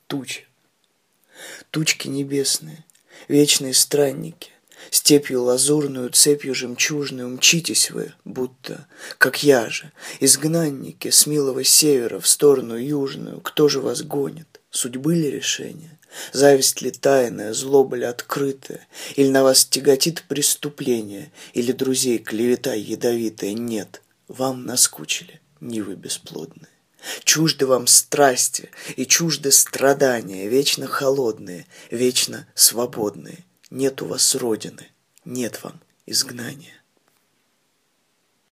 тучи. Тучки небесные, вечные странники, степью лазурную, цепью жемчужную мчитесь вы, будто, как я же, изгнанники с милого севера в сторону южную. Кто же вас гонит? Судьбы ли решение? Зависть ли тайная, злоба ли открытая? Или на вас тяготит преступление? Или друзей клевета ядовитая? Нет, вам наскучили нивы бесплодные. Чужды вам страсти и чужды страдания, вечно холодные, вечно свободные. Нет у вас родины, нет вам изгнания.